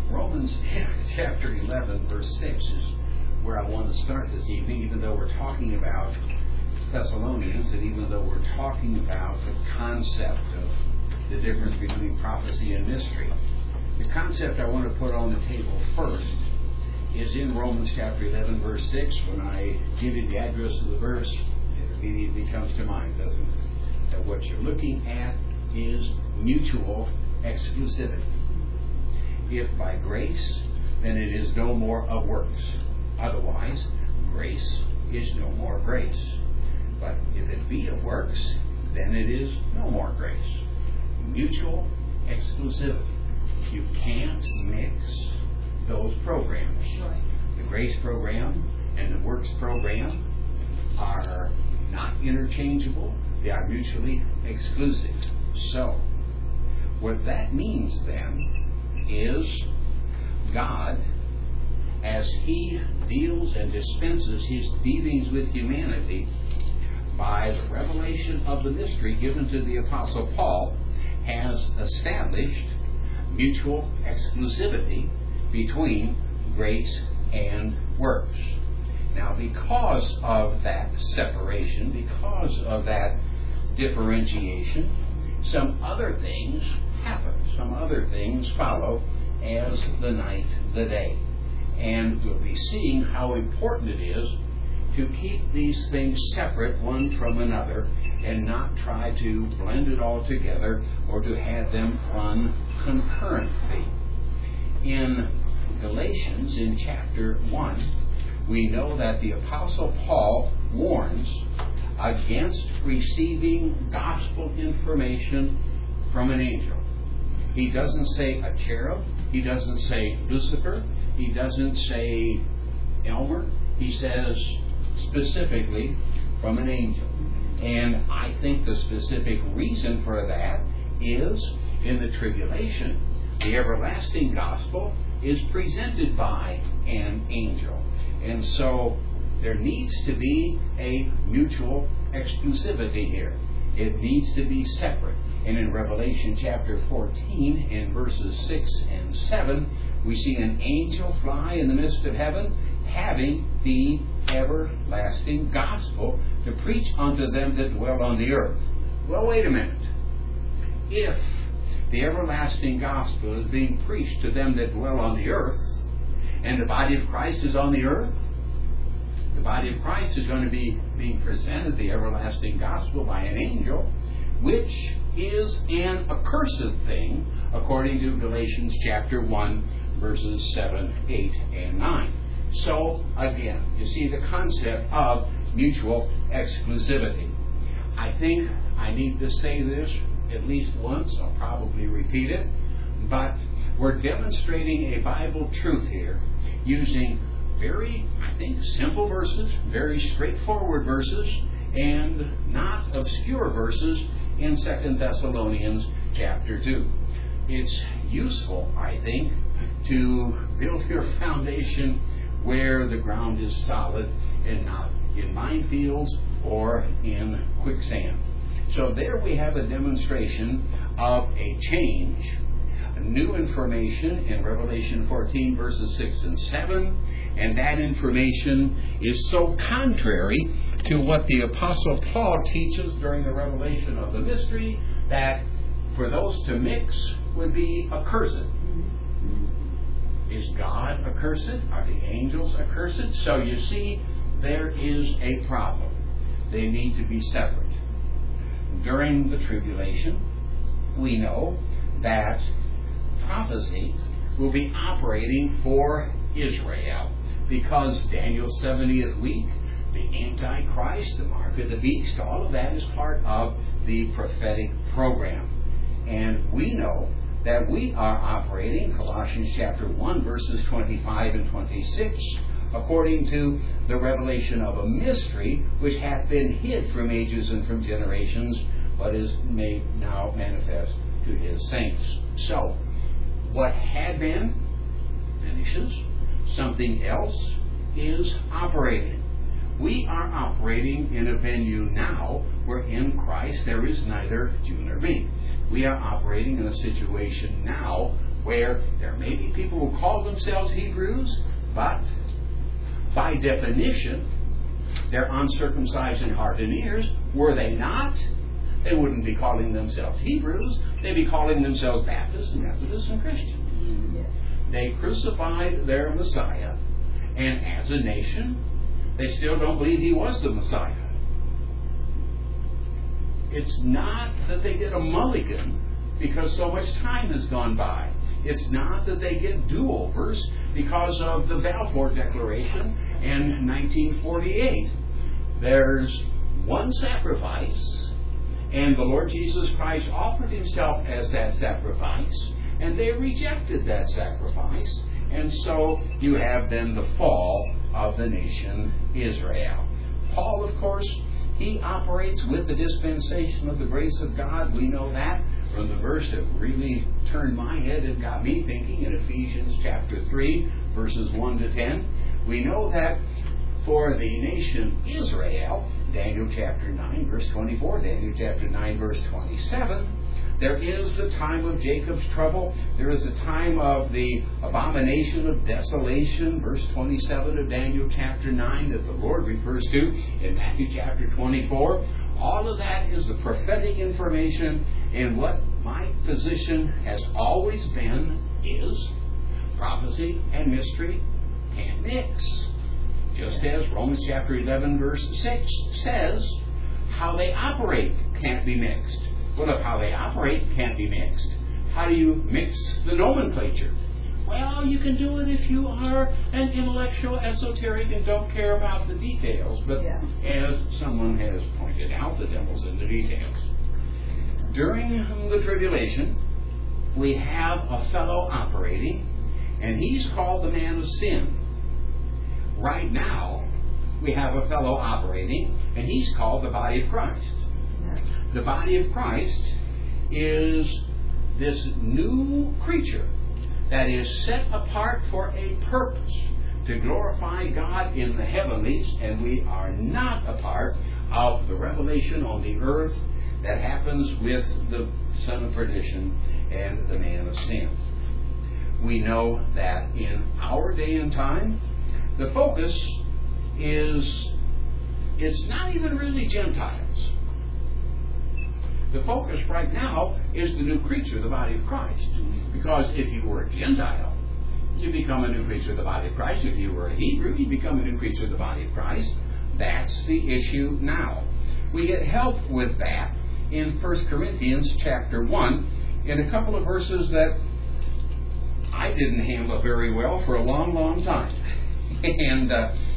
Romans chapter 11, verse 6 is where I want to start this evening, even though we're talking about Thessalonians, and even though we're talking about the concept of the difference between prophecy and mystery. The concept I want to put on the table first is in Romans chapter 11, verse 6. When I give you the address of the verse, it immediately comes to mind, doesn't it? That what you're looking at is mutual exclusivity. If by grace, then it is no more of works. Otherwise, grace is no more grace. But if it be of works, then it is no more grace. Mutual exclusivity. You can't mix those programs. The grace program and the works program are not interchangeable. They are mutually exclusive. So, what that means then is God, as He deals and dispenses His dealings with humanity by the revelation of the mystery given to the Apostle Paul, has established mutual exclusivity between grace and works. Now, because of that separation, because of that differentiation, some other things happen. Some other things follow as the night the day. And we'll be seeing how important it is to keep these things separate one from another and not try to blend it all together or to have them run concurrently. In Galatians, in chapter 1, we know that the Apostle Paul warns against receiving gospel information from an angel. He doesn't say a cherub. He doesn't say Lucifer. He doesn't say Elmer. He says specifically from an angel. And I think the specific reason for that is in the tribulation, the everlasting gospel is presented by an angel. And so there needs to be a mutual exclusivity here. It needs to be separate. And in Revelation chapter 14, in verses 6 and 7, we see an angel fly in the midst of heaven, having the everlasting gospel to preach unto them that dwell on the earth. Well, wait a minute. If the everlasting gospel is being preached to them that dwell on the earth, and the body of Christ is on the earth, the body of Christ is going to be being presented the everlasting gospel by an angel, which is an accursed thing, according to Galatians chapter 1, verses 7, 8, and 9. So, again, you see the concept of mutual exclusivity. I think I need to say this at least once. I'll probably repeat it. But we're demonstrating a Bible truth here using very, I think, simple verses, very straightforward verses, and not obscure verses in 2 Thessalonians chapter 2. It's useful, I think, to build your foundation where the ground is solid and not in minefields or in quicksand. So there we have a demonstration of a change, new information in Revelation 14 verses 6 and 7, and that information is so contrary to what the Apostle Paul teaches during the revelation of the mystery that for those to mix would be accursed. Is God accursed? Are the angels accursed? So you see, there is a problem. They need to be separate. During the tribulation, we know that prophecy will be operating for Israel because Daniel's 70th week, the Antichrist, the mark of the beast, all of that is part of the prophetic program. And we know that we are operating, Colossians chapter 1, verses 25 and 26, according to the revelation of a mystery which hath been hid from ages and from generations, but is made now manifest to His saints. So, what had been finishes, something else is operating. We are operating in a venue now where in Christ there is neither Jew nor Greek. We are operating in a situation now where there may be people who call themselves Hebrews, but by definition, they're uncircumcised in heart and ears. Were they not, they wouldn't be calling themselves Hebrews. They'd be calling themselves Baptists and Methodists and Christians. Yes. They crucified their Messiah, and as a nation, they still don't believe he was the Messiah. It's not that they get a mulligan because so much time has gone by. It's not that they get do-overs because of the Balfour Declaration in 1948. There's one sacrifice, and the Lord Jesus Christ offered himself as that sacrifice, and they rejected that sacrifice, and so you have then the fall of the nation Israel. Paul, of course, he operates with the dispensation of the grace of God. We know that from the verse that really turned my head and got me thinking in Ephesians chapter 3, verses 1 to 10. We know that for the nation Israel, Daniel chapter 9, verse 24, Daniel chapter 9, verse 27, there is the time of Jacob's trouble. There is the time of the abomination of desolation, verse 27 of Daniel chapter 9, that the Lord refers to in Matthew chapter 24. All of that is the prophetic information, and what my position has always been is prophecy and mystery can't mix. Just as Romans chapter 11, verse 6 says, how they operate can't be mixed. Well, if how they operate can't be mixed, how do you mix the nomenclature? Well, you can do it if you are an intellectual esoteric and don't care about the details. But as someone has pointed out, the devil's in the details. During the tribulation, we have a fellow operating, and he's called the man of sin. Right now, we have a fellow operating, and he's called the body of Christ. The body of Christ is this new creature that is set apart for a purpose, to glorify God in the heavenlies, and we are not a part of the revelation on the earth that happens with the son of perdition and the man of sin. We know that in our day and time, the focus is, it's not even really Gentiles. The focus right now is the new creature, the body of Christ. Because if you were a Gentile, you become a new creature of the body of Christ. If you were a Hebrew, you become a new creature of the body of Christ. That's the issue now. We get help with that in 1 Corinthians chapter 1 in a couple of verses that I didn't handle very well for a long, long time. And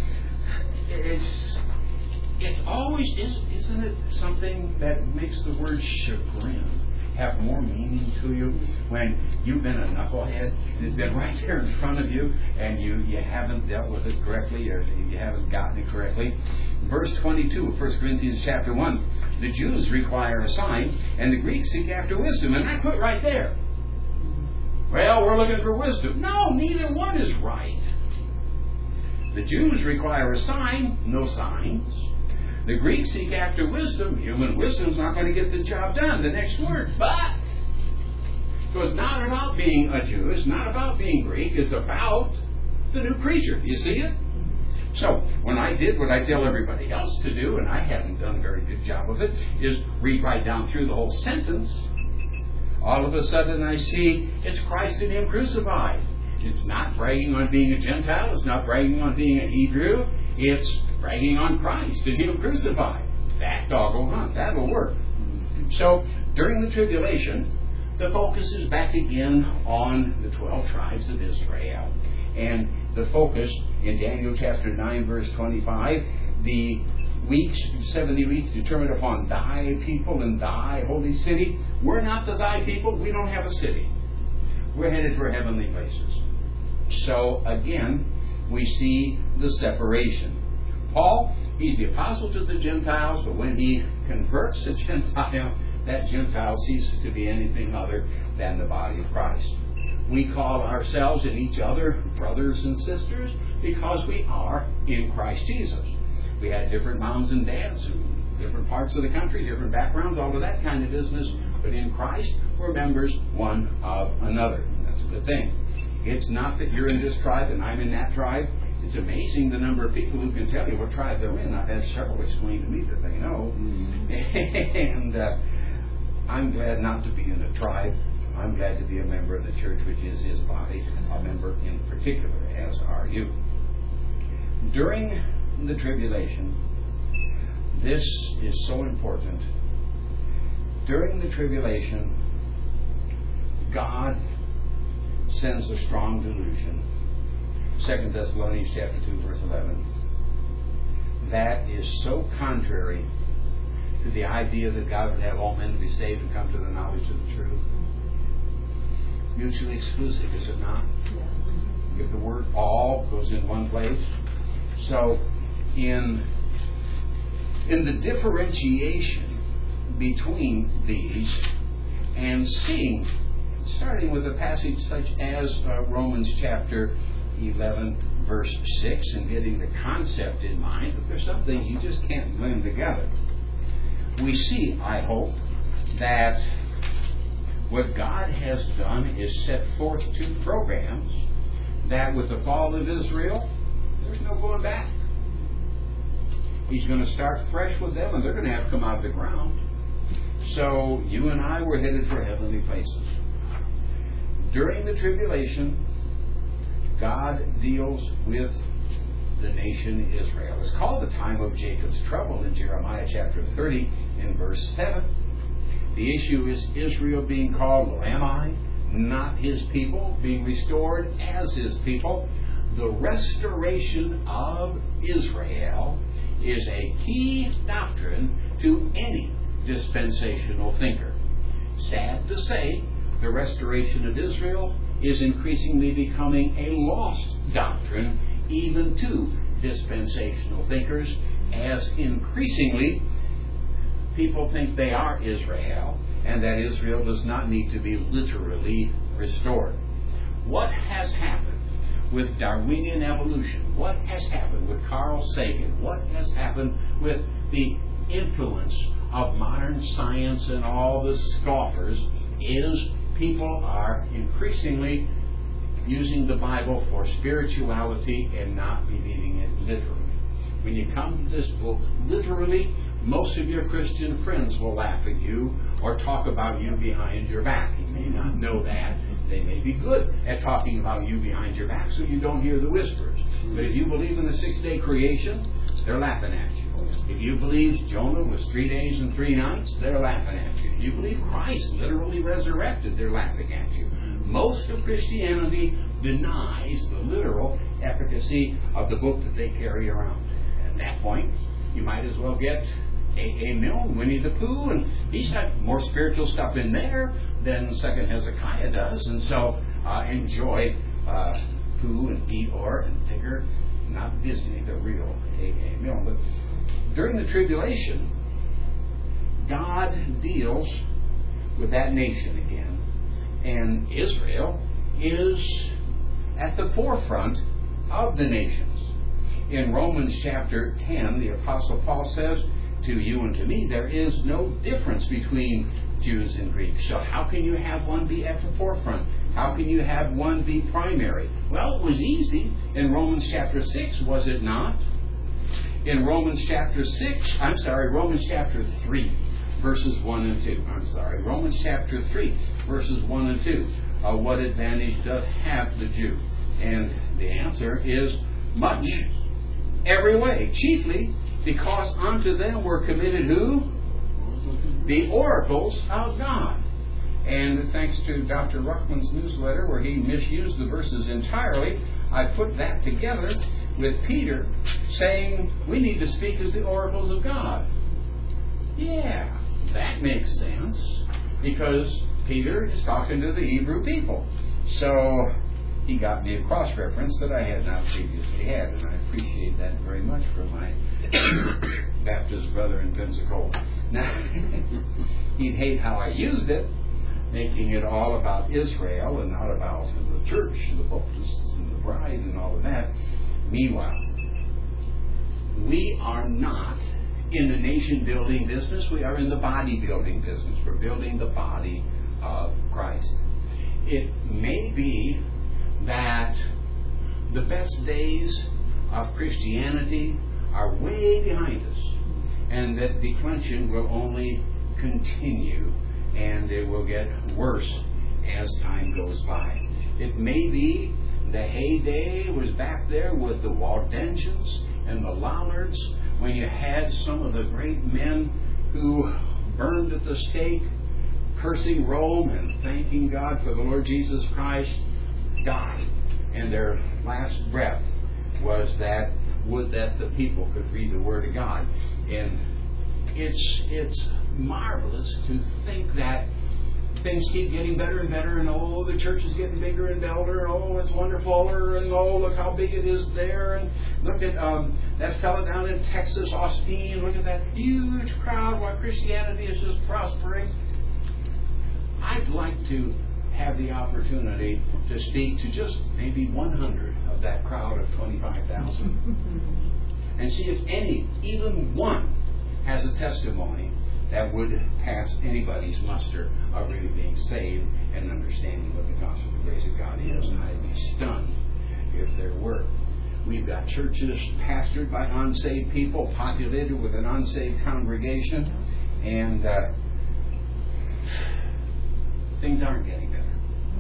it's always, isn't it something that makes the word chagrin have more meaning to you when you've been a knucklehead and it's been right there in front of you and you haven't dealt with it correctly or you haven't gotten it correctly? Verse 22 of 1 Corinthians chapter 1, the Jews require a sign and the Greeks seek after wisdom. And I put right there, well, we're looking for wisdom. No, neither one is right. The Jews require a sign, no signs. The Greeks seek after wisdom. Human wisdom is not going to get the job done. The next word, but. So it's not about being a Jew. It's not about being Greek. It's about the new creature. You see it? So when I did what I tell everybody else to do, and I haven't done a very good job of it, is read right down through the whole sentence. All of a sudden I see it's Christ and Him crucified. It's not bragging on being a Gentile. It's not bragging on being a Hebrew. It's bragging on Christ and Him crucified. That dog will hunt. That'll work. So during the tribulation, the focus is back again on the 12 tribes of Israel. And the focus in Daniel chapter 9, verse 25, the weeks, 70 weeks determined upon thy people and thy holy city. We're not the thy people. We don't have a city. We're headed for heavenly places. So again, we see the separation. Paul, he's the apostle to the Gentiles, but when he converts a Gentile, that Gentile ceases to be anything other than the body of Christ. We call ourselves and each other brothers and sisters because we are in Christ Jesus. We had different moms and dads in different parts of the country, different backgrounds, all of that kind of business. But in Christ, we're members one of another. That's a good thing. It's not that you're in this tribe and I'm in that tribe. It's amazing the number of people who can tell you what tribe they're in. I've had several explain to me that they know. And I'm glad not to be in a tribe. I'm glad to be a member of the church, which is His body, a member in particular, as are you. During the tribulation, this is so important. During the tribulation, God sends a strong delusion. 2 Thessalonians chapter 2, verse 11. That is so contrary to the idea that God would have all men to be saved and come to the knowledge of the truth. Mutually exclusive, is it not? Yes. If the word all goes in one place. So, in the differentiation between these and seeing, starting with a passage such as Romans chapter 11, verse 6, and getting the concept in mind, that there's some things you just can't blend together. We see, I hope, that what God has done is set forth two programs that with the fall of Israel, there's no going back. He's going to start fresh with them, and they're going to have to come out of the ground. So you and I were headed for heavenly places. During the tribulation, God deals with the nation Israel. It's called the time of Jacob's trouble in Jeremiah chapter 30 in verse 7. The issue is Israel being called Lamai, not His people, being restored as His people. The restoration of Israel is a key doctrine to any dispensational thinker. Sad to say, the restoration of Israel is increasingly becoming a lost doctrine even to dispensational thinkers, as increasingly people think they are Israel and that Israel does not need to be literally restored. What has happened with Darwinian evolution? What has happened with Carl Sagan? What has happened with the influence of modern science and all the scoffers is people are increasingly using the Bible for spirituality and not believing it literally. When you come to this book literally, most of your Christian friends will laugh at you or talk about you behind your back. You may not know that. They may be good at talking about you behind your back so you don't hear the whispers. But if you believe in the 6-day creation, they're laughing at you. If you believe Jonah was 3 days and 3 nights, they're laughing at you. If you believe Christ literally resurrected, they're laughing at you. Most of Christianity denies the literal efficacy of the book that they carry around. At that point, you might as well get A.A. Milne, Winnie the Pooh, and he's got more spiritual stuff in there than 2nd Hezekiah does. And so enjoy Pooh and Eeyore and Tigger, not Disney, the real A.A. Milne. But during the tribulation, God deals with that nation again. And Israel is at the forefront of the nations. In Romans chapter 10, the Apostle Paul says, to you and to me, there is no difference between Jews and Greeks. So how can you have one be at the forefront? How can you have one be primary? Well, it was easy in Romans chapter 6, was it not? In Romans chapter 3, verses 1 and 2. Romans chapter 3, verses 1 and 2. What advantage doth have the Jew? And the answer is much, every way, chiefly because unto them were committed who? The oracles of God. And thanks to Dr. Ruckman's newsletter, where he misused the verses entirely, I put that together with Peter saying we need to speak as the oracles of God. Yeah, that makes sense, because Peter is talking to the Hebrew people. So he got me a cross-reference that I had not previously had, and I appreciate that very much from my Baptist brother in Pensacola. Now, he'd hate how I used it, making it all about Israel and not about the church and the Baptists and the bride and all of that. Meanwhile, we are not in the nation-building business. We are in the body-building business. We're building the body of Christ. it may be that the best days of Christianity are way behind us, and that declension will only continue, and it will get worse as time goes by. It may be the heyday was back there with the Waldensians and the Lollards, when you had some of the great men who burned at the stake, cursing Rome and thanking God for the Lord Jesus Christ, died. And their last breath was that, would that the people could read the Word of God. And it's marvelous to think that things keep getting better and better, and oh, the church is getting bigger and better, and oh, it's wonderful, and oh, look how big it is there, and look at that fellow down in Texas, Austin, look at that huge crowd while Christianity is just prospering. I'd like to have the opportunity to speak to just maybe 100 of that crowd of 25,000 and see if any, even one, has a testimony that would pass anybody's muster of really being saved and understanding what the gospel of the grace of God is. And I'd be stunned if there were. We've got churches pastored by unsaved people, populated with an unsaved congregation, and things aren't getting better.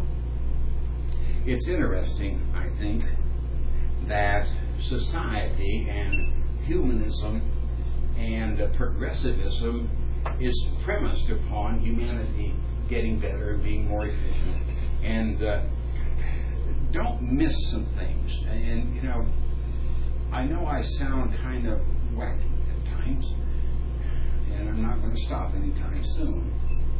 It's interesting, I think, that society and humanism and progressivism is premised upon humanity getting better and being more efficient. And don't miss some things. And, you know I sound kind of wacky at times, and I'm not going to stop anytime soon.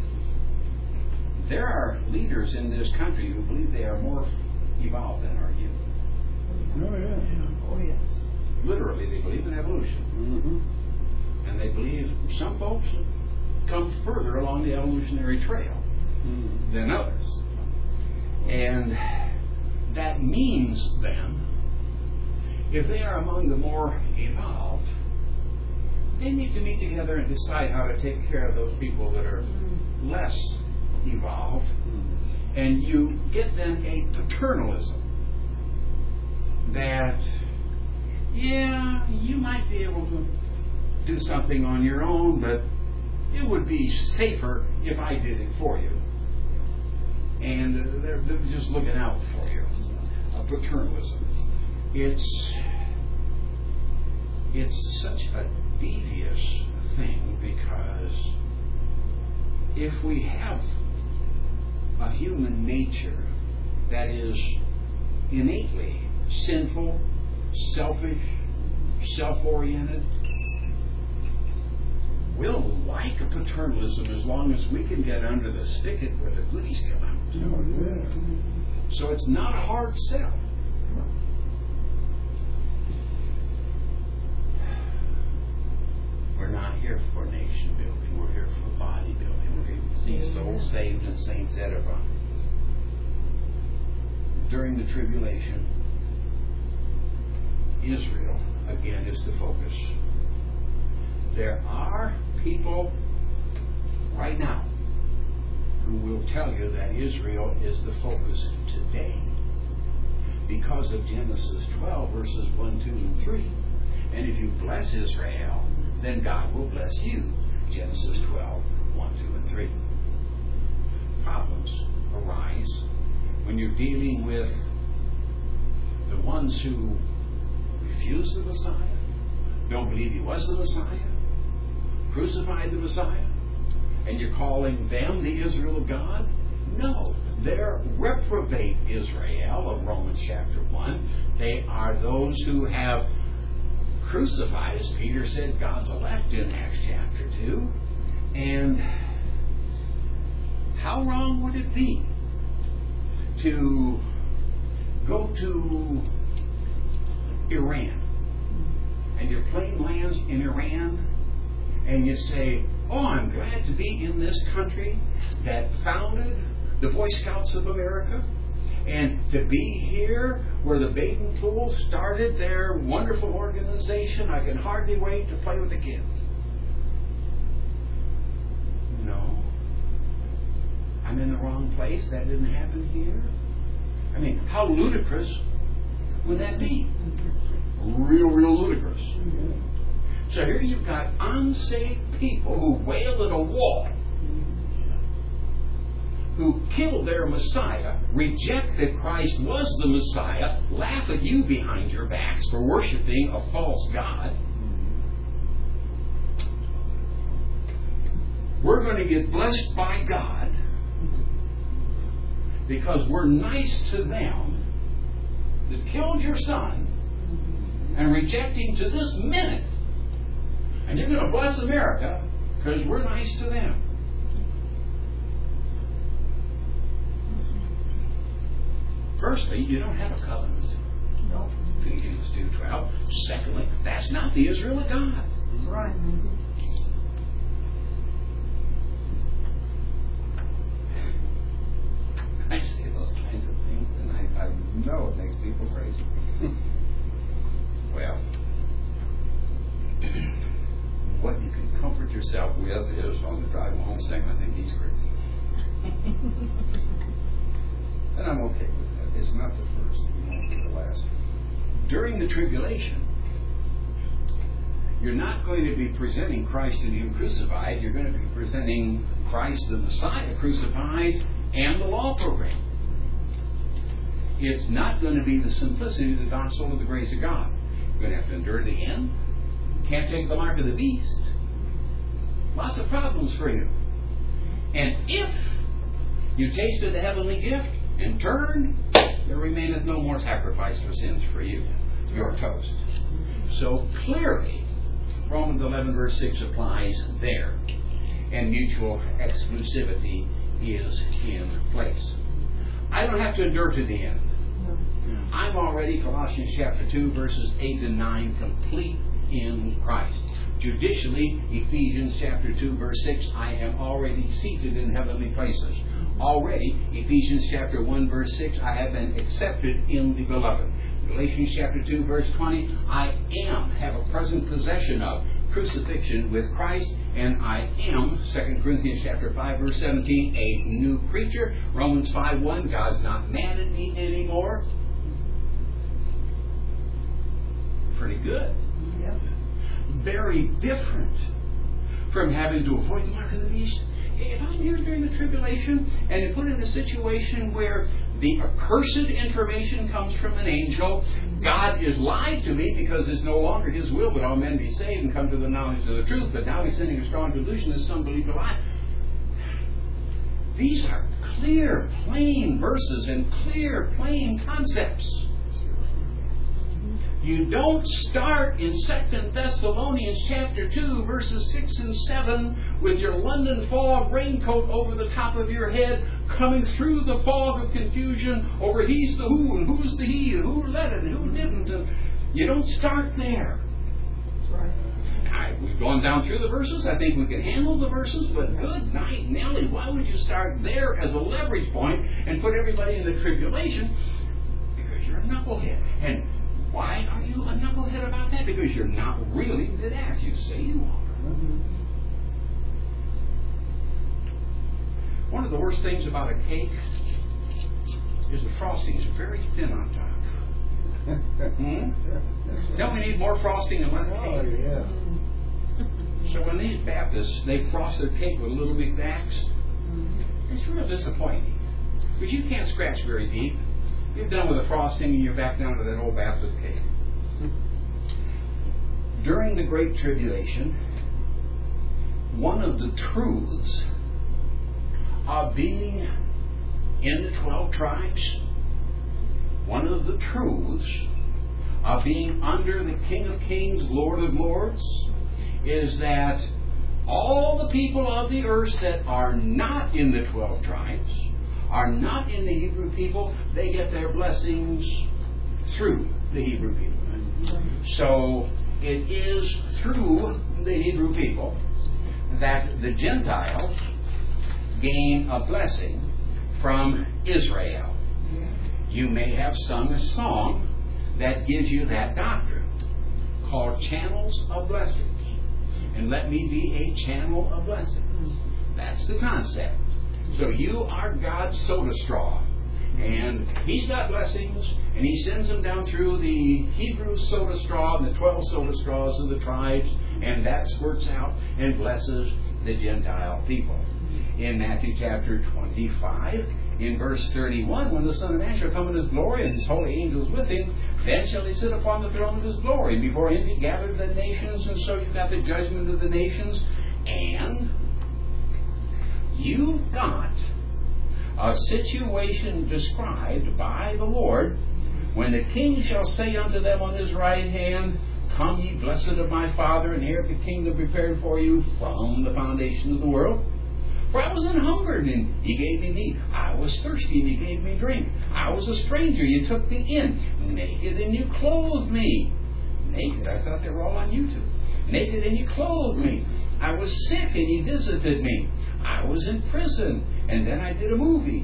There are leaders in this country who believe they are more evolved than are you. Oh, yeah. Oh, yes. Literally, they believe in evolution. Mm-hmm. And they believe some folks come further along the evolutionary trail than others. And that means then, if they are among the more evolved, they need to meet together and decide how to take care of those people that are less evolved. And you get then a paternalism that, yeah, you might be able to do something on your own, but it would be safer if I did it for you. And they're just looking out for you. Paternalism. It's such a devious thing, because if we have a human nature that is innately sinful, selfish, self-oriented, we'll like paternalism as long as we can get under the spigot where the goodies come out. Oh, yeah. So it's not a hard sell. We're not here for nation building. We're here for body building. We're here to see souls saved and saints edified. During the tribulation, Israel, again, is the focus. There are people right now who will tell you that Israel is the focus today because of Genesis 12, verses 1, 2, and 3. And if you bless Israel, then God will bless you. Genesis 12, 1, 2, and 3. Problems arise when you're dealing with the ones who refuse the Messiah, don't believe he was the Messiah, crucified the Messiah, and you're calling them the Israel of God? No, they're reprobate Israel of Romans chapter 1. They are those who have crucified, as Peter said, God's elect in Acts chapter 2. And how wrong would it be to go to Iran, and your plane lands in Iran, and you say, oh, I'm glad to be in this country that founded the Boy Scouts of America, and to be here where the Baden Pool started their wonderful organization. I can hardly wait to play with the kids. No. I'm in the wrong place. That didn't happen here. I mean, how ludicrous would that be? Real ludicrous. So here you've got unsaved people who wail at a wall, who killed their Messiah, reject that Christ was the Messiah, laugh at you behind your backs for worshiping a false god. We're going to get blessed by God because we're nice to them that killed your son and reject him to this minute. And you're going to bless America because we're nice to them. Firstly, you don't have a covenant. No. Ephesians 2:12. Secondly, that's not the Israel of God. That's right. I say those kinds of things, and I know it makes people crazy. Well, what you can comfort yourself with is on the drive home saying, I think he's crazy. And I'm okay with that. It's not the first, it won't be the last. During the tribulation, you're not going to be presenting Christ and Him crucified. You're going to be presenting Christ the Messiah crucified and the law program. It's not going to be the simplicity of the gospel of the grace of God. You're going to have to endure to the end. Can't take the mark of the beast. Lots of problems for you. And if you tasted the heavenly gift and turned, there remaineth no more sacrifice for sins for you. You're toast. So clearly, Romans 11 verse 6 applies there. And mutual exclusivity is in place. I don't have to endure to the end. I'm already, Colossians chapter 2 verses 8 and 9, complete in Christ. Judicially, Ephesians chapter 2 verse 6, I am already seated in heavenly places. Already, Ephesians chapter 1 verse 6, I have been accepted in the beloved. Galatians chapter 2 verse 20, I have a present possession of crucifixion with Christ, and I am, 2 Corinthians chapter 5 verse 17, a new creature. Romans 5:1, God's not mad at me anymore. Pretty good. Yep. Very different from having to avoid the mark of the beast. If I'm here during the tribulation and it put in a situation where the accursed information comes from an angel, God is lied to me because it's no longer His will that all men be saved and come to the knowledge of the truth, but now He's sending a strong delusion that some believe a lie. These are clear, plain verses and clear, plain concepts. You don't start in 2 Thessalonians chapter 2 verses 6 and 7 with your London fog raincoat over the top of your head, coming through the fog of confusion over he's the who and who's the he and who led it and who didn't. And you don't start there. That's right. We've gone down through the verses. I think we can handle the verses, but good night, Nellie. Why would you start there as a leverage point and put everybody in the tribulation? Because you're a knucklehead. And why are you a knucklehead about that? Because you're not really that. You say you are. One of the worst things about a cake is the frosting is very thin on top. Don't we need more frosting and less cake? Oh, yeah. So when these Baptists, they frost their cake with little big backs, it's real disappointing. Because you can't scratch very deep. You're done with the frosting and you're back down to that old Baptist cake. During the Great Tribulation, one of the truths of being in the 12 tribes, one of the truths of being under the King of Kings, Lord of Lords, is that all the people of the earth that are not in the 12 tribes, are not in the Hebrew people, they get their blessings through the Hebrew people. So it is through the Hebrew people that the Gentiles gain a blessing from Israel. You may have sung a song that gives you that doctrine called Channels of Blessings. And let me be a channel of blessings. That's the concept. So you are God's soda straw. And He's got blessings, and He sends them down through the Hebrew soda straw and the 12 soda straws of the tribes, and that squirts out and blesses the Gentile people. In Matthew chapter 25, in verse 31, when the Son of Man shall come in His glory and His holy angels with Him, then shall He sit upon the throne of His glory. And before Him He gathered the nations, and so you've got the judgment of the nations. And you've got a situation described by the Lord when the King shall say unto them on His right hand, Come ye blessed of my Father, and inherit the kingdom prepared for you from the foundation of the world. For I was an hungered, and ye gave me meat. I was thirsty, and ye gave me drink. I was a stranger, ye took me in. Naked, and you clothed me. Naked, I thought they were all on YouTube. Naked, and you clothed me. I was sick, and ye visited me. I was in prison, and then I did a movie.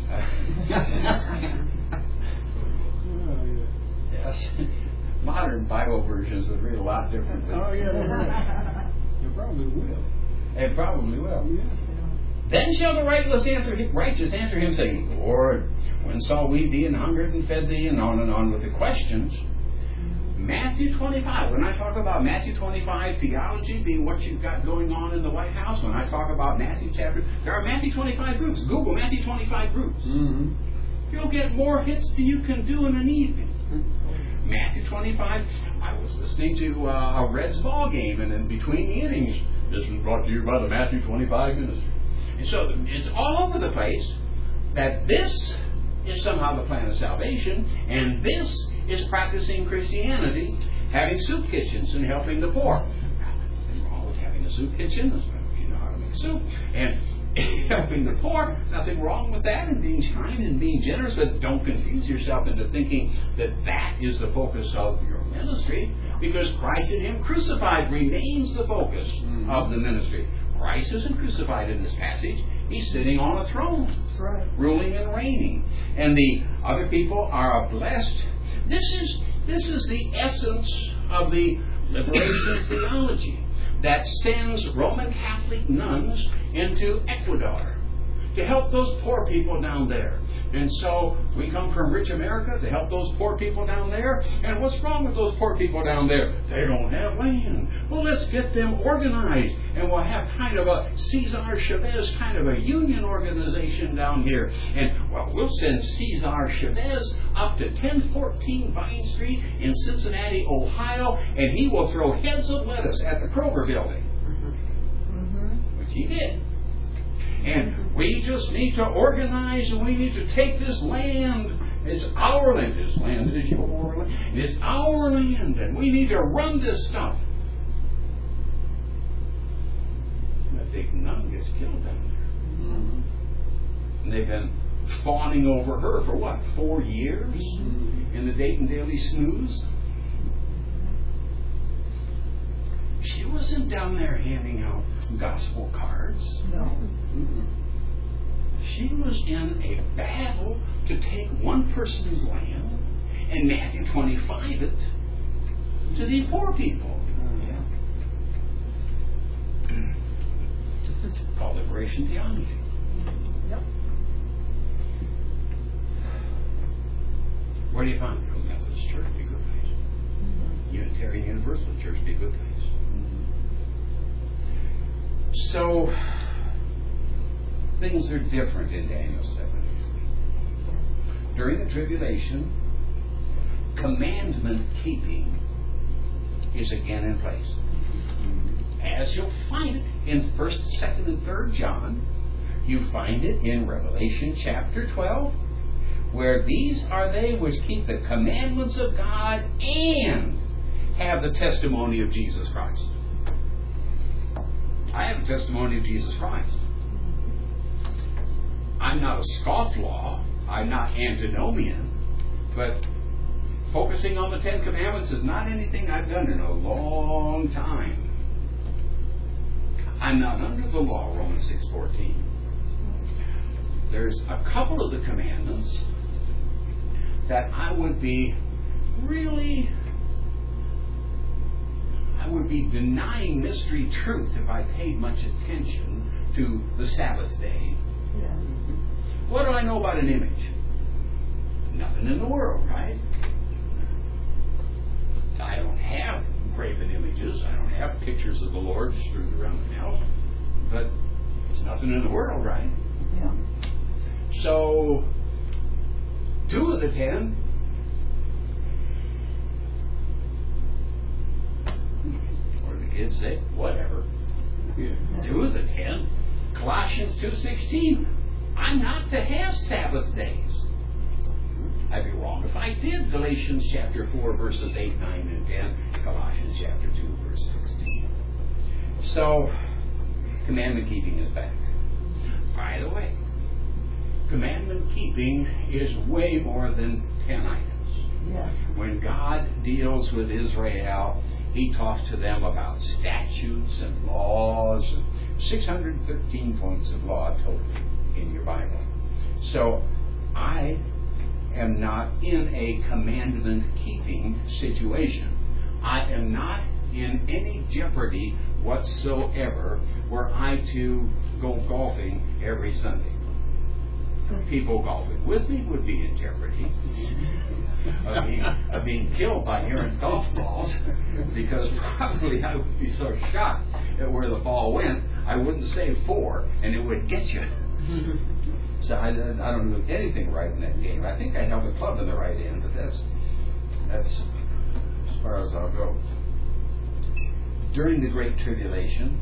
Yes. Modern Bible versions would read a lot differently. Oh, yeah. You probably will. They probably will. Yes. Then shall the righteous answer Him, saying, Lord, when saw we thee and hungered and fed thee? And on with the questions. Matthew 25. When I talk about Matthew 25 theology being what you've got going on in the White House, when I talk about Matthew chapter, there are Matthew 25 groups. Google Matthew 25 groups. Mm-hmm. You'll get more hits than you can do in an evening. Matthew 25. I was listening to a Reds ball game, and in between the innings, this was brought to you by the Matthew 25 ministry. And so it's all over the place that this is somehow the plan of salvation, and this is practicing Christianity, having soup kitchens and helping the poor. Nothing wrong with having a soup kitchen, if you know how to make soup, and helping the poor. Nothing wrong with that, and being kind and being generous, but don't confuse yourself into thinking that that is the focus of your ministry, because Christ in Him crucified remains the focus of the ministry. Christ isn't crucified in this passage. He's sitting on a throne, ruling and reigning. And the other people are blessed. This is the essence of the liberation theology that sends Roman Catholic nuns into Ecuador to help those poor people down there. And so we come from rich America to help those poor people down there. And what's wrong with those poor people down there? They don't have land. Well, let's get them organized. And we'll have kind of a Cesar Chavez kind of a union organization down here. And, well, we'll send Cesar Chavez up to 1014 Vine Street in Cincinnati, Ohio, and he will throw heads of lettuce at the Kroger building. Which he did. And we just need to organize, and we need to take this land. It's our land. This land is your land. It's our land, and we need to run this stuff. And that big nun gets killed down there. And they've been fawning over her for what, 4 years? In the Dayton Daily Snooze? She wasn't down there handing out gospel cards. No. She was in a battle to take one person's land and Matthew 25 it to the poor people. It's called liberation theology. Yep. Where do you find it? Methodist Church, be a good place. Unitarian Universalist Church, be a good place. So, things are different in Daniel 7. During the tribulation, commandment keeping is again in place. As you'll find it in 1st, 2nd, and 3rd John, you find it in Revelation chapter 12, where these are they which keep the commandments of God and have the testimony of Jesus Christ. I have the testimony of Jesus Christ. I'm not a scofflaw. I'm not antinomian. But focusing on the 10 Commandments is not anything I've done in a long time. I'm not under the law, Romans 6:14. There's a couple of the commandments that I would be denying mystery truth if I paid much attention to the Sabbath day. Yes. What do I know about an image? Nothing in the world, right? I don't have graven images. I don't have pictures of the Lord strewn around the house. But it's nothing in the world, right? Yeah. So, 2 of the 10, or the kids say, whatever. Yeah. 2 of the 10, Colossians 2:16. I'm not to have Sabbath days. I'd be wrong if I did. Galatians chapter 4, verses 8, 9, and 10. Colossians chapter 2, verse 16. So, commandment keeping is back. By the way, commandment keeping is way more than 10 items. Yes. When God deals with Israel, He talks to them about statutes and laws, and 613 points of law total in your Bible. So, I am not in a commandment-keeping situation. I am not in any jeopardy whatsoever were I to go golfing every Sunday. People golfing with me would be in jeopardy of being killed by errant golf balls, because probably I would be so shocked at where the ball went, I wouldn't say 4, and it would get you. So I don't do anything right in that game. I think I held the club in the right end, but that's as far as I'll go. During the Great Tribulation,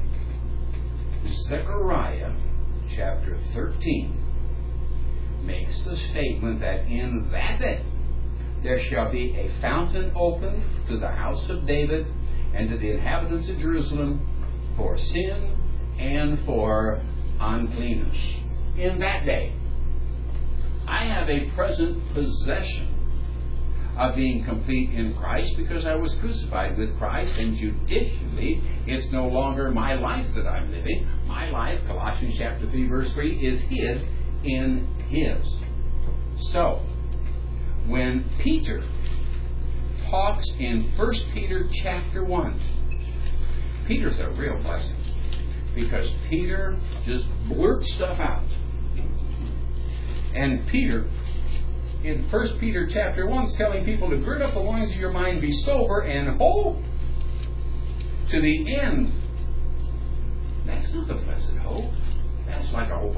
Zechariah chapter 13 makes the statement that in that day there shall be a fountain opened to the house of David and to the inhabitants of Jerusalem for sin and for uncleanness. In that day, I have a present possession of being complete in Christ because I was crucified with Christ, and judicially it's no longer my life that I'm living. My life, Colossians chapter 3 verse 3, is hid in His. So, when Peter talks in 1 Peter chapter 1, Peter's a real blessing, because Peter just blurts stuff out. And Peter, in 1 Peter chapter 1, is telling people to gird up the loins of your mind, be sober, and hope to the end. That's not the blessed hope. That's like a hope.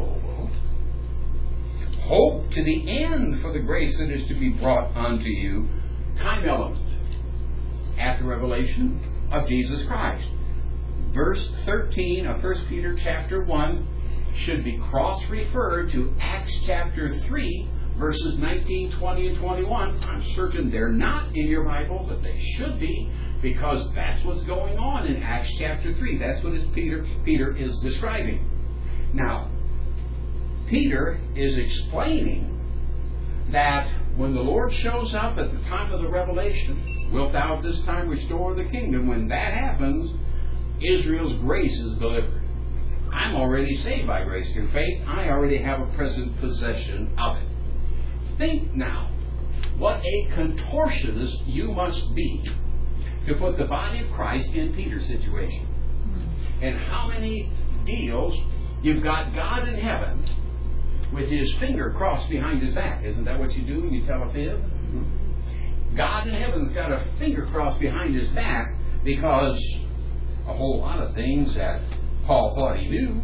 Hope to the end for the grace that is to be brought unto you. Time element. At the revelation of Jesus Christ. Verse 13 of 1 Peter chapter 1 should be cross-referred to Acts chapter 3, verses 19, 20, and 21. I'm certain they're not in your Bible, but they should be, because that's what's going on in Acts chapter 3. That's what Peter is describing. Now, Peter is explaining that when the Lord shows up at the time of the revelation, wilt thou at this time restore the kingdom? When that happens, Israel's grace is delivered. I'm already saved by grace through faith. I already have a present possession of it. Think now, what a contortionist you must be to put the body of Christ in Peter's situation. And how many deals you've got God in heaven with His finger crossed behind His back. Isn't that what you do when you tell a fib? God in heaven's got a finger crossed behind His back because a whole lot of things that Paul thought he knew,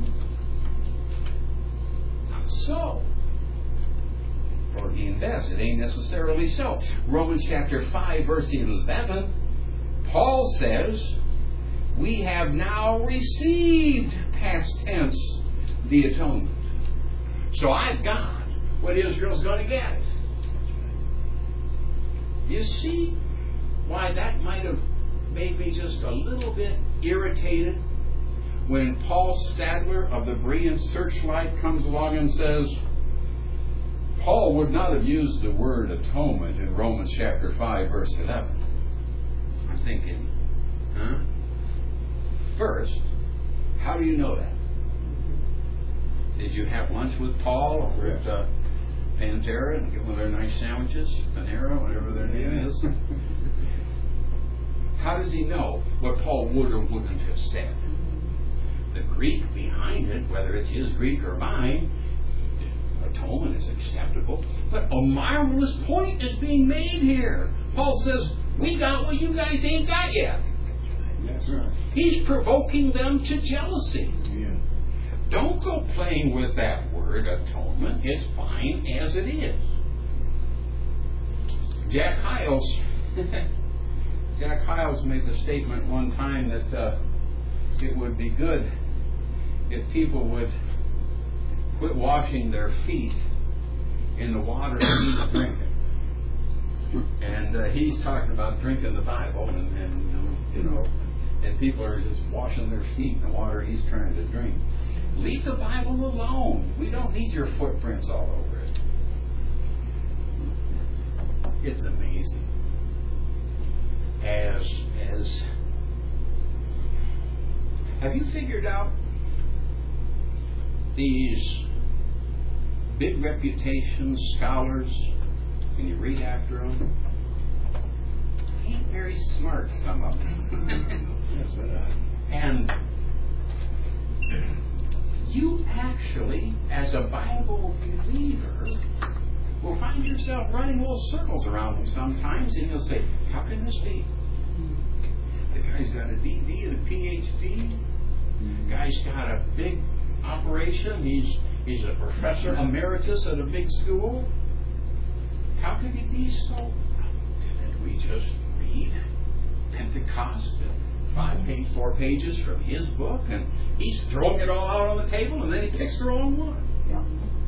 not so. For he invests, it ain't necessarily so. Romans chapter 5, verse 11, Paul says, we have now received, past tense, the atonement. So I've got what Israel's going to get. You see why that might have made me just a little bit irritated when Paul Sadler of the Berean Searchlight comes along and says, Paul would not have used the word atonement in Romans chapter 5, verse 11. I'm thinking, huh? First, how do you know that? Did you have lunch with Paul over at Pantera and get one of their nice sandwiches? Panera, whatever their name is. How does he know what Paul would or wouldn't have said? The Greek behind it, whether it's his Greek or mine, atonement is acceptable. But a marvelous point is being made here. Paul says, we got what you guys ain't got yet. That's right. He's provoking them to jealousy. Yeah. Don't go playing with that word, atonement. It's fine as it is. Jack Hyles made the statement one time that it would be good if people would quit washing their feet in the water that he's drinking. And he's talking about drinking the Bible, and people are just washing their feet in the water he's trying to drink. Leave the Bible alone. We don't need your footprints all over it. It's amazing. Have you figured out these big reputation scholars, when you read after them, ain't very smart, some of them. That's right. And you actually, as a Bible believer, will find yourself running little circles around them sometimes, and you'll say, how can this be? The guy's got a DD and a PhD. The guy's got a big operation. He's a professor emeritus at a big school. How could he be so? Didn't we just read Pentecost, 4 pages from his book, and he's throwing it all out on the table, and then he picks the wrong one? Yeah.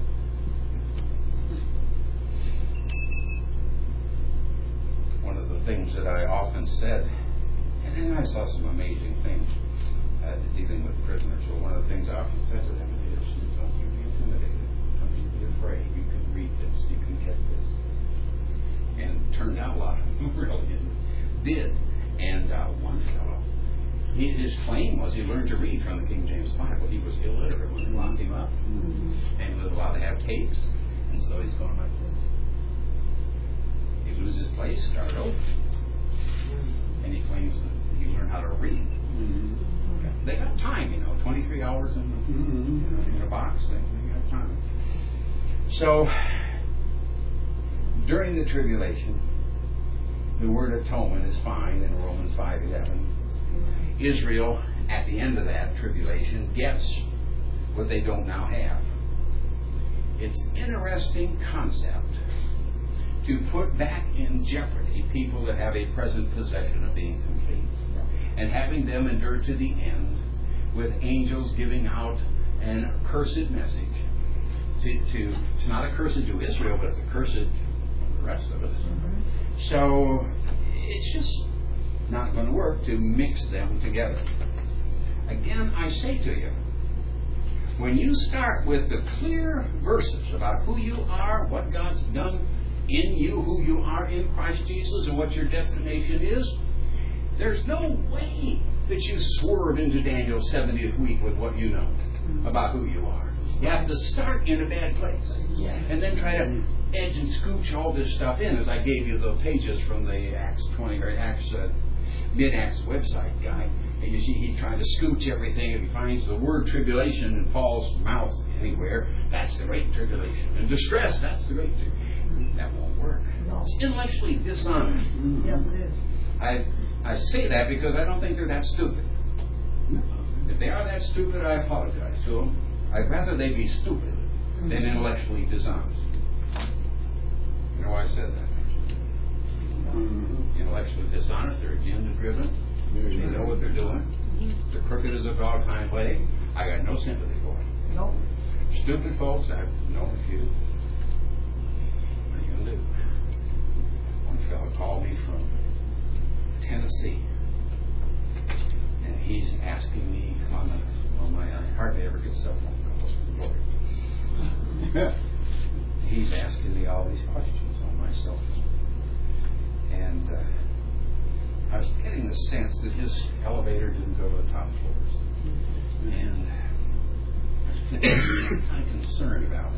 One of the things that I often said, and then I saw some amazing things dealing with prisoners. So one of the things I often said to them is, don't you be intimidated. Don't you be afraid. You can read this. You can get this. And it turned out a lot of them really did. And one fellow, his claim was he learned to read from the King James Bible. He was illiterate when they locked him up. And he was allowed to have tapes. And so he's going like this. He loses his place, start over. And he claims that he learned how to read. They got time, 23 hours in a box. They got time. So, during the tribulation, the word atonement is fine in Romans 5:11. Israel, at the end of that tribulation, gets what they don't now have. It's an interesting concept to put back in jeopardy people that have a present possession of being complete, and having them endure to the end with angels giving out an accursed message. It's not accursed to Israel, but it's accursed to the rest of us. So it's just not going to work to mix them together. Again, I say to you, when you start with the clear verses about who you are, what God's done in you, who you are in Christ Jesus, and what your destination is, there's no way that you swerve into Daniel's 70th week with what you know about who you are. You have to start in a bad place. And then try to edge and scooch all this stuff in, as I gave you the pages from the Acts 20 or Mid-Acts website guy. And you see he's trying to scooch everything. If he finds the word tribulation in Paul's mouth anywhere, that's the great tribulation. And distress, that's the great tribulation. That won't work. No. It's intellectually dishonest. Yes, it is. I say that because I don't think they're that stupid. If they are that stupid, I apologize to them. I'd rather they be stupid than intellectually dishonest. You know why I said that? Intellectually dishonest, they're agenda-driven. They know what they're doing. They're crooked as a dog's hind leg. I got no sympathy for them. No. Stupid folks, I've known a few. What are you going to do? One fellow called me from Tennessee, and he's asking me on my I hardly ever get cell phone calls from the Lord. He's asking me all these questions on my cell phone, and I was getting the sense that his elevator didn't go to the top floors, and I was kind of concerned about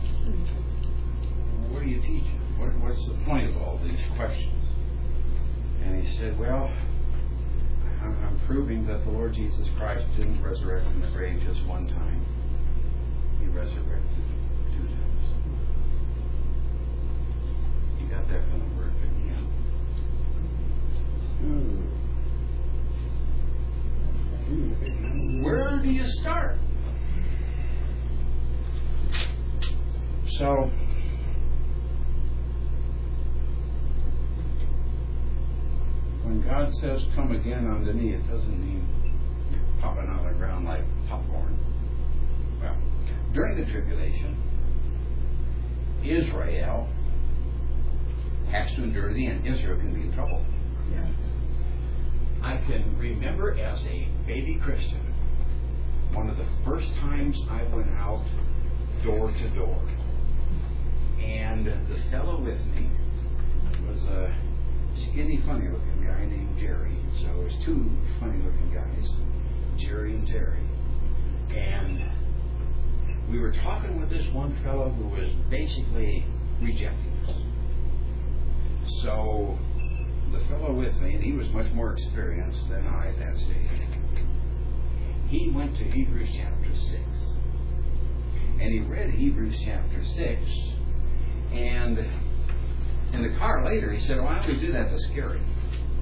what are you teaching? What's the point of all these questions? And he said, well, I'm proving that the Lord Jesus Christ didn't resurrect from the grave just one time. He resurrected 2 times. got that from the word again. Where do you start? So, when God says come again unto me, it doesn't mean you're popping out of the ground like popcorn. Well, during the tribulation, Israel has to endure to the end. Israel can be in trouble. Yes. I can remember as a baby Christian, one of the first times I went out door to door. And the fellow with me was a skinny, funny-looking guy named Jerry. So there's two funny-looking guys, Jerry and Terry. And we were talking with this one fellow who was basically rejecting us. So the fellow with me, and he was much more experienced than I at that stage, he went to Hebrews chapter 6. And he read Hebrews chapter 6. And in the car later, he said, why don't we do that to scare him?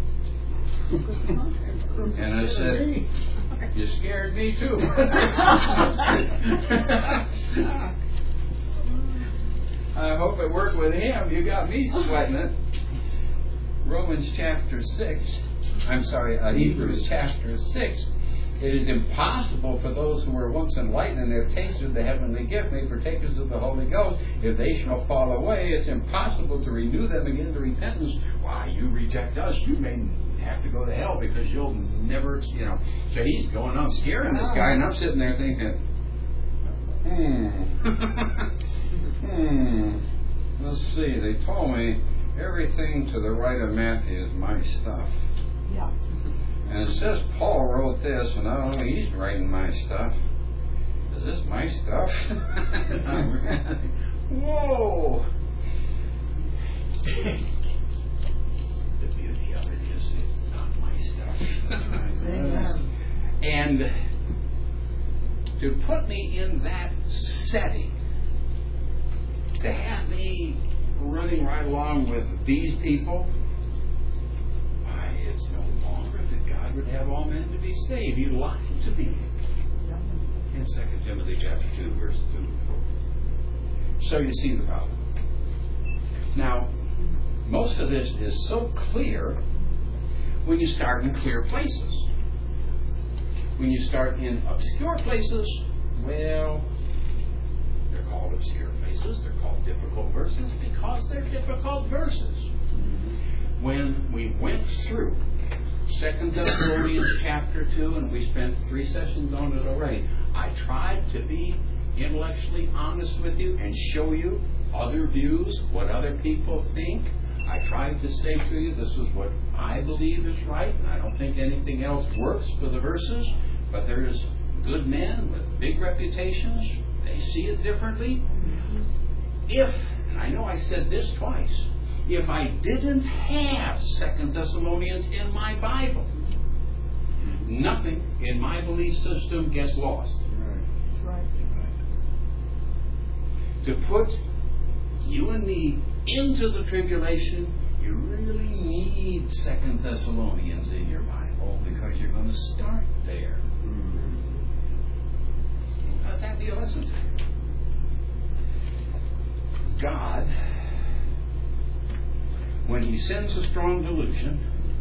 And I said, you scared me too. I hope it worked with him. You got me sweating it. Hebrews chapter 6. It is impossible for those who were once enlightened and have tasted the heavenly gift, made partakers of the Holy Ghost, if they shall fall away, it's impossible to renew them again to repentance. Why, you reject us, you may have to go to hell because you'll never, So he's going on scaring this guy, and I'm sitting there thinking, let's see, they told me everything to the right of Matthew is my stuff. Yeah. And it says Paul wrote this, and not only he's writing my stuff. Is this my stuff? Whoa! The beauty of it is it's not my stuff. Amen. And to put me in that setting, to have me running right along with these people, it's no longer that God would have all men to be saved. He lied to me in 2 Timothy chapter 2, verse 2. So you see the problem. Now, most of this is so clear when you start in clear places. When you start in obscure places, well, they're called obscure places. They're called difficult verses because they're difficult verses. When we went through 2 Thessalonians chapter 2, and we spent 3 sessions on it already, I tried to be intellectually honest with you and show you other views, what other people think. I tried to say to you, this is what I believe is right, and I don't think anything else works for the verses, but there's good men with big reputations. They see it differently. If, and I know I said this twice, if I didn't have 2 Thessalonians in my Bible, nothing in my belief system gets lost. That's right. To put you and me into the tribulation, you really need 2 Thessalonians in your Bible because you're going to start there. Let that be a lesson to you. God, when He sends a strong delusion,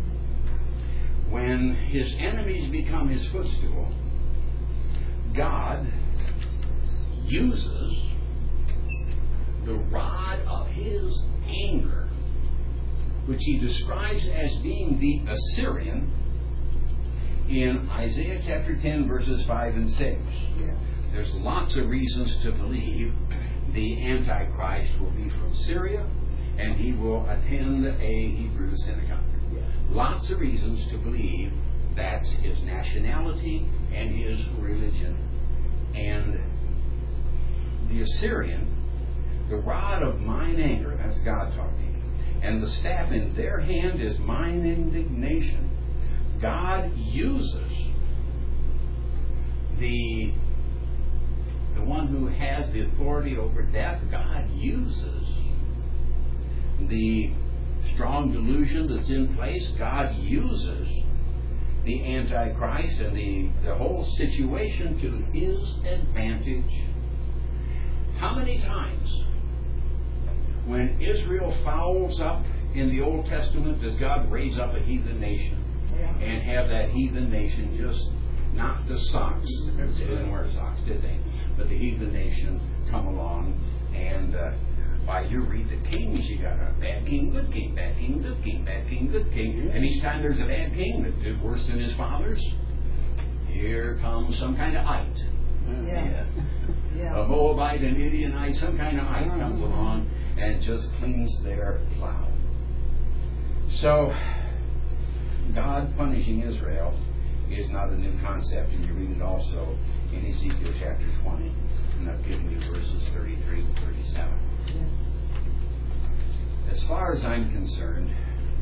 when His enemies become His footstool, God uses the rod of His anger, which He describes as being the Assyrian, in Isaiah chapter 10, verses 5 and 6. Yeah. There's lots of reasons to believe the Antichrist will be from Syria, and he will attend a Hebrew synagogue. Yes. Lots of reasons to believe that's his nationality and his religion. And the Assyrian, the rod of mine anger, that's God talking, and the staff in their hand is mine indignation. God uses the one who has the authority over death. God uses the strong delusion that's in place, God uses the Antichrist and the whole situation to His advantage. How many times when Israel fouls up in the Old Testament does God raise up a heathen nation and have that heathen nation just not the socks? They didn't wear socks, did they? But the heathen nation come along and why, you read the kings, you got a bad king, good king, bad king, good king, bad king, good king. And each time there's a bad king that did worse than his fathers, here comes some kind of ite. Yes. Yes. A Moabite, an Midianite, some kind of ite comes along and just cleans their plow. So, God punishing Israel is not a new concept, and you read it also in Ezekiel chapter 20. And I've given you verses 33 to 37. As far as I'm concerned,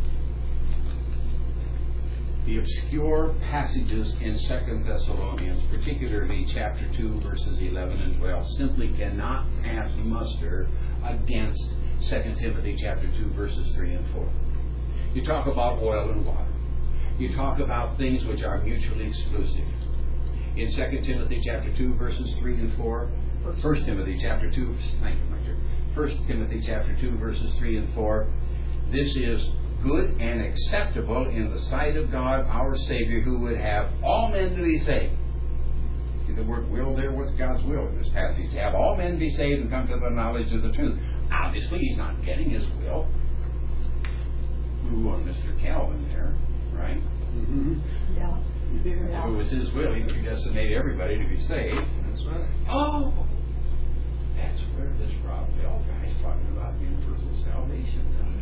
the obscure passages in 2 Thessalonians, particularly chapter 2, verses 11 and 12, simply cannot pass muster against 2 Timothy chapter 2, verses 3 and 4. You talk about oil and water. You talk about things which are mutually exclusive. In 2 Timothy chapter 2, verses 3 and 4, 1 Timothy chapter 2, thank you, my dear. 1 Timothy chapter 2, verses 3 and 4, this is good and acceptable in the sight of God, our Savior, who would have all men to be saved. See the word will there? What's God's will in this passage? To have all men be saved and come to the knowledge of the truth. Obviously, He's not getting His will. Ooh, on Mr. Calvin there, right? Mm-hmm. Yeah. Yeah. If it was His will, He would predestinate everybody to be saved. That's right. Oh! That's where this Rob Bell guy's talking about universal salvation.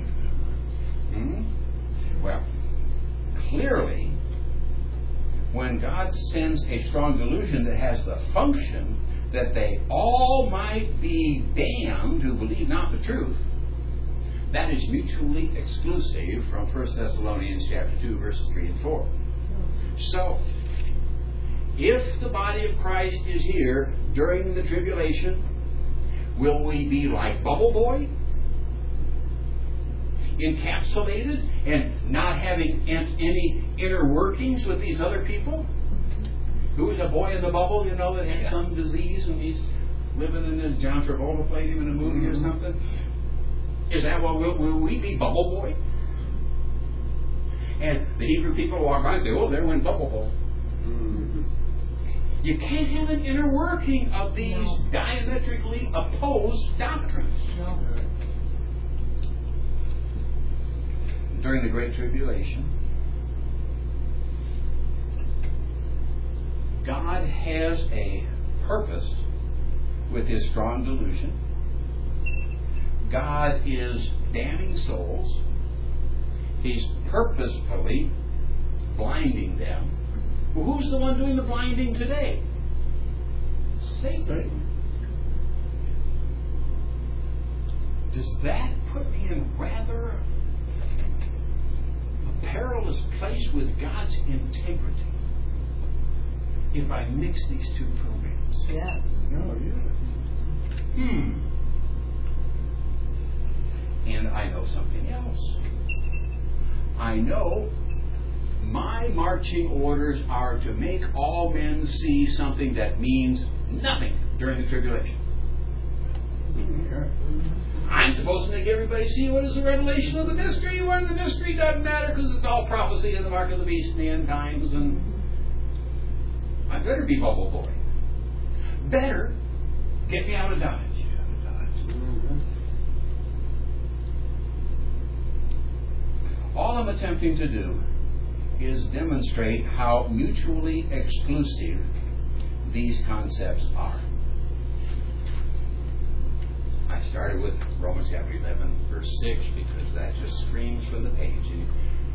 Well, clearly, when God sends a strong delusion that has the function that they all might be damned who believe not the truth, that is mutually exclusive from 1 Thessalonians chapter 2, verses 3 and 4. So, if the body of Christ is here during the tribulation, will we be like Bubble Boy? Encapsulated and not having any inner workings with these other people? Who is a boy in the bubble, you know, that has some disease and he's living in a John Travolta played him in a movie or something? Is that what will we be, Bubble Boy? And the Hebrew people walk by and say, oh, there went Bubble Boy. You can't have an inner working of these diametrically opposed doctrines. No. During the Great Tribulation, God has a purpose with His strong delusion. God is damning souls. He's purposefully blinding them. Well, who's the one doing the blinding today? Satan. Does that put me in rather a perilous place with God's integrity if I mix these two programs? Yes. Oh, yeah. And I know something else. I know my marching orders are to make all men see something that means nothing during the tribulation. I'm supposed to make everybody see what is the revelation of the mystery, when the mystery doesn't matter because it's all prophecy and the mark of the beast and the end times, and I better be Bubble Boy. Better get me out of Dodge. All I'm attempting to do is demonstrate how mutually exclusive these concepts are. I started with Romans chapter 11, verse 6, because that just screams from the page. And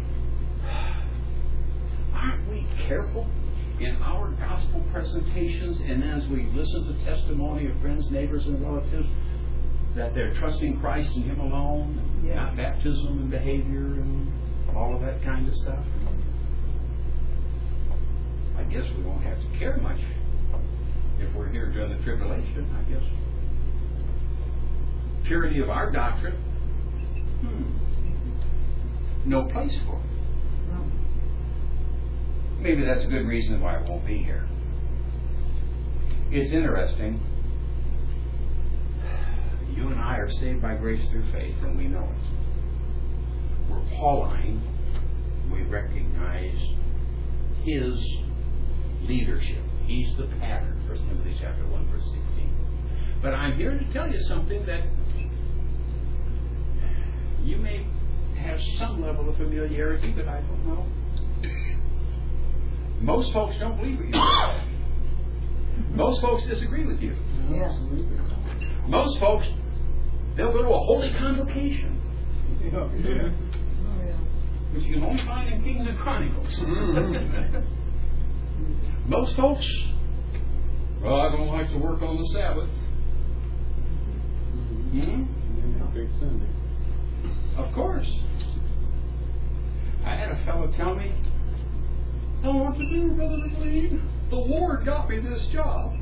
aren't we careful in our gospel presentations, and as we listen to testimony of friends, neighbors, and relatives, that they're trusting Christ and Him alone, not baptism and behavior and all of that kind of stuff? I guess we won't have to care much if we're here during the tribulation, I guess. Purity of our doctrine No place for it. No. Maybe that's a good reason why I won't be here. It's interesting. You and I are saved by grace through faith, and we know it. We're Pauline. We recognize his leadership. He's the pattern, 1 Timothy chapter 1, verse 16. But I'm here to tell you something that you may have some level of familiarity, but I don't know. Most folks don't believe what you say. Most folks disagree with you. Yes. Most folks, they'll go to a holy convocation, Yeah. Oh, yeah. which you can only find in Kings and Chronicles. Most folks, well, I don't like to work on the Sabbath. Big Sunday. Of course. I had a fellow tell me, I don't know what to do, Brother McLean. The Lord got me this job.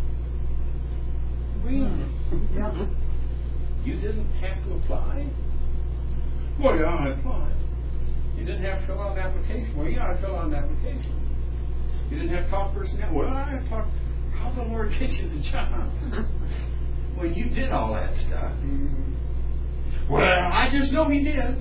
Really? Yeah. You didn't have to apply? Well, yeah, I applied. You didn't have to fill out an application? Well, yeah, I filled out an application. You didn't have to talk personnel? Well, I had to talk. How did the Lord get you the job? When you did all that stuff. Well, I just know He did.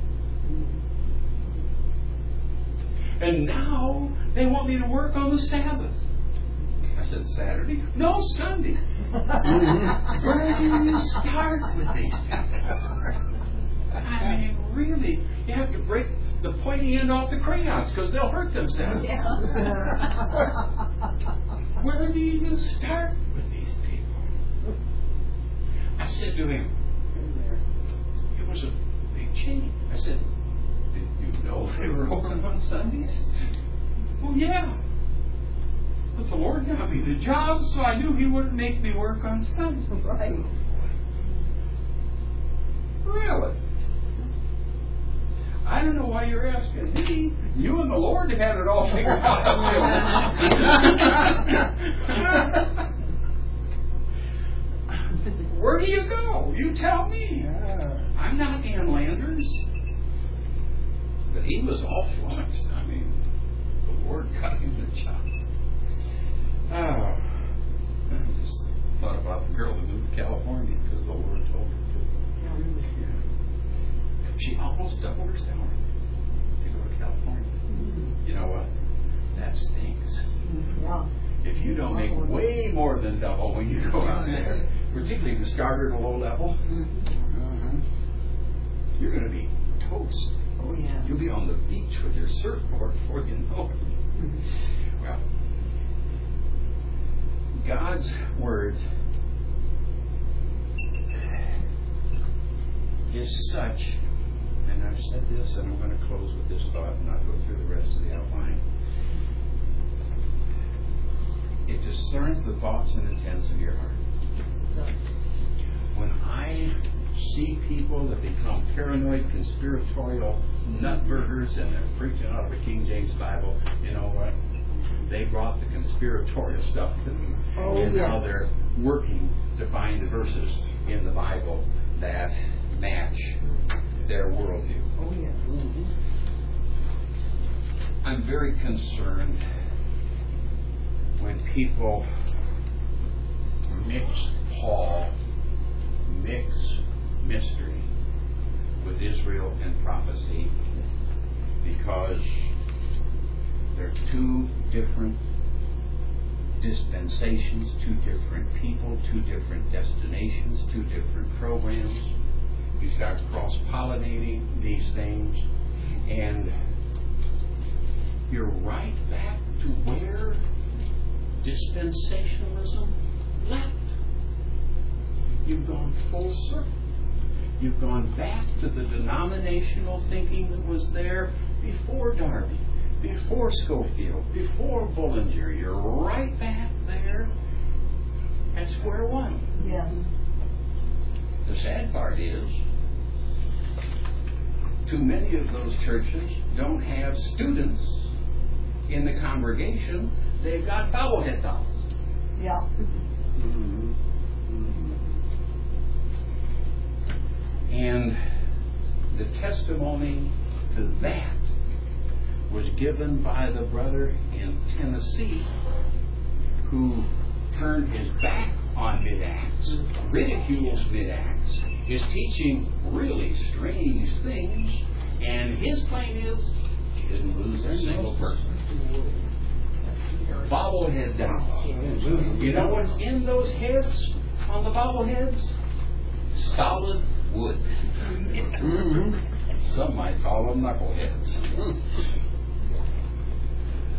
And now they want me to work on the Sabbath. I said, Saturday? No, Sunday. Where do you start with these people? I mean, really, you have to break the pointy end off the crayons because they'll hurt themselves. Yeah. Where do you even start with these people? I said to him, it was a big change. I said, did you know they were open on Sundays? Well, yeah. But the Lord got me the job, so I knew He wouldn't make me work on Sundays. Right. Really? I don't know why you're asking me. You and the Lord had it all figured out. Where do you go? You tell me. I'm not Ann Landers. But he was all flummoxed. I mean, the Lord got him the job. Oh, I just thought about the girl that moved to California because the Lord told her to. Yeah. She almost doubled her salary to go to California. You know what? That stinks. Yeah. If you don't make way more than double when you go out there, particularly if you start at a low level, you're going to be toast. Oh, yeah. You'll be on the beach with your surfboard before you know it. Well, God's Word is such, and I've said this, and I'm going to close with this thought and not go through the rest of the outline. It discerns the thoughts and intents of your heart. When I see people that become paranoid, conspiratorial nutburgers and they're preaching out of a King James Bible, you know what? They brought the conspiratorial stuff to me. And now they're working to find the verses in the Bible that match their worldview. Oh, yeah. I'm very concerned when people mix Paul, mix mystery with Israel and prophecy, because they're two different dispensations, two different people, two different destinations, two different programs. You start cross-pollinating these things, and you're right back to where dispensationalism left. You've gone full circle. You've gone back to the denominational thinking that was there before Darby, before Schofield, before Bullinger. You're right back there at square one. Yes. The sad part is, too many of those churches don't have students in the congregation. They've got bobblehead dolls. Yeah. And the testimony to that was given by the brother in Tennessee who turned his back on Mid-Acts, ridicules Mid-Acts, is teaching really strange things, and his claim is he didn't lose a single person. Bobblehead down. You know what's in those heads on the bobbleheads? Solid wood. Some might call them knuckleheads.